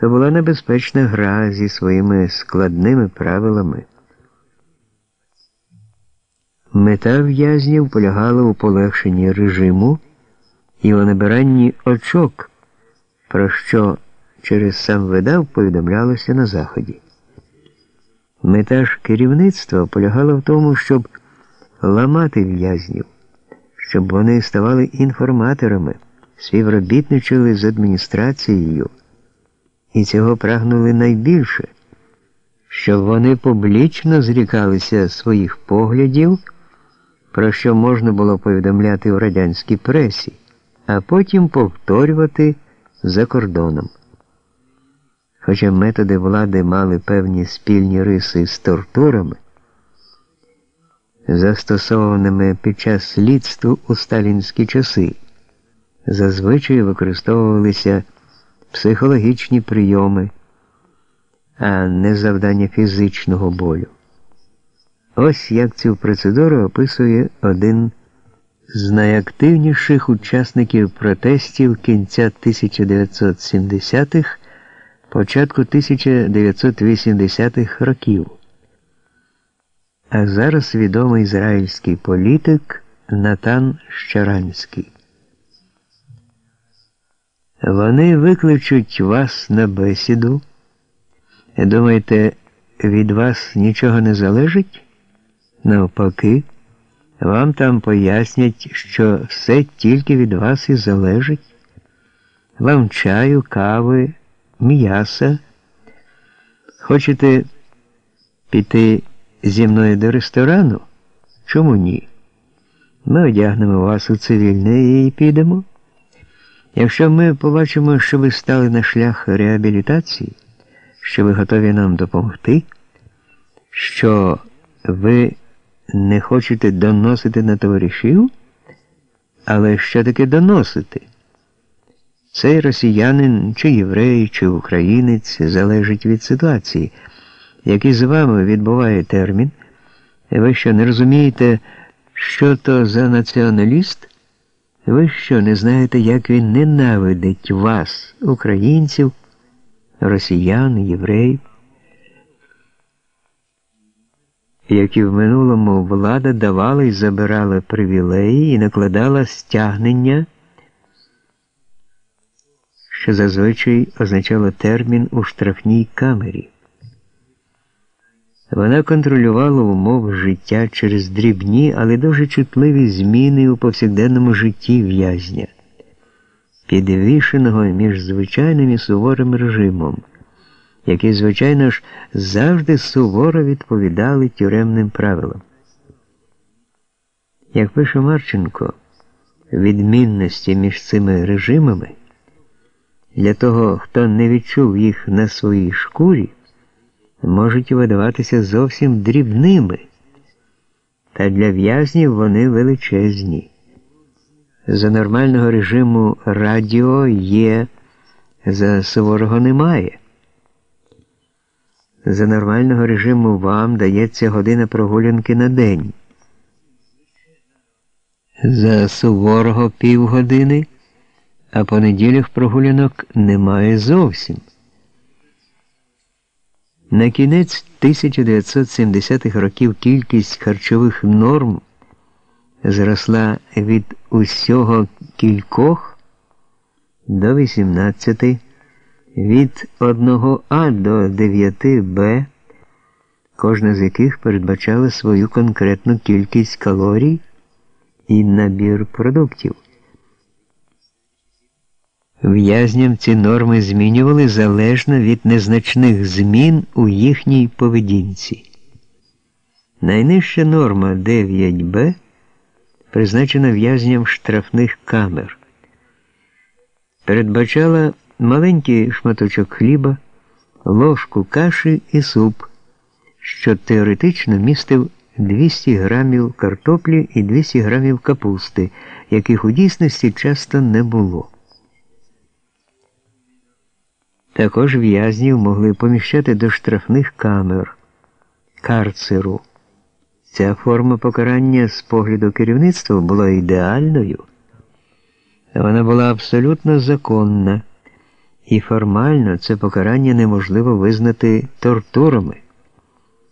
то була небезпечна гра зі своїми складними правилами. Мета в'язнів полягала у полегшенні режиму і у набиранні очок, про що через сам видав повідомлялося на Заході. Мета ж керівництва полягала в тому, щоб ламати в'язнів, щоб вони ставали інформаторами, співробітничали з адміністрацією, і цього прагнули найбільше, щоб вони публічно зрікалися своїх поглядів, про що можна було повідомляти у радянській пресі, а потім повторювати за кордоном. Хоча методи влади мали певні спільні риси з тортурами, застосованими під час слідства у сталінські часи, зазвичай використовувалися психологічні прийоми, а не завдання фізичного болю. Ось як цю процедуру описує один з найактивніших учасників протестів кінця 1970-х, початку 1980-х років, а зараз відомий ізраїльський політик Натан Щаранський. Вони викличуть вас на бесіду. Думаєте, від вас нічого не залежить? Навпаки, вам там пояснять, що все тільки від вас і залежить. Вам чаю, кави, м'яса. Хочете піти зі мною до ресторану? Чому ні? Ми одягнемо вас у цивільне і підемо. Якщо ми побачимо, що ви стали на шлях реабілітації, що ви готові нам допомогти, що ви не хочете доносити на товаришів, але що таке доносити? Цей росіянин, чи єврей, чи українець залежить від ситуації. Як із вами відбуває термін, ви що, не розумієте, що то за націоналіст? Ви що, не знаєте, як він ненавидить вас, українців, росіян, євреїв? Як і в минулому, влада давала і забирала привілеї і накладала стягнення, що зазвичай означало термін у штрафній камері. Вона контролювала умови життя через дрібні, але дуже чутливі зміни у повсякденному житті в'язня, підвішеного між звичайним і суворим режимом, які, звичайно ж, завжди суворо відповідали тюремним правилам. Як пише Марченко, відмінності між цими режимами для того, хто не відчув їх на своїй шкурі, можуть видаватися зовсім дрібними, та для в'язнів вони величезні. За нормального режиму радіо є, за суворого немає. За нормального режиму вам дається година прогулянки на день. За суворого півгодини, а по неділях прогулянок немає зовсім. На кінець 1970-х років кількість харчових норм зросла від усього кількох до 18, від 1А до 9Б, кожна з яких передбачала свою конкретну кількість калорій і набір продуктів. В'язням ці норми змінювали залежно від незначних змін у їхній поведінці. Найнижча норма 9Б призначена в'язням штрафних камер. Передбачала маленький шматочок хліба, ложку каші і суп, що теоретично містив 200 грамів картоплі і 200 грамів капусти, яких у дійсності часто не було. Також в'язнів могли поміщати до штрафних камер, карцеру. Ця форма покарання з погляду керівництва була ідеальною. Вона була абсолютно законна І формально це покарання неможливо визнати тортурами.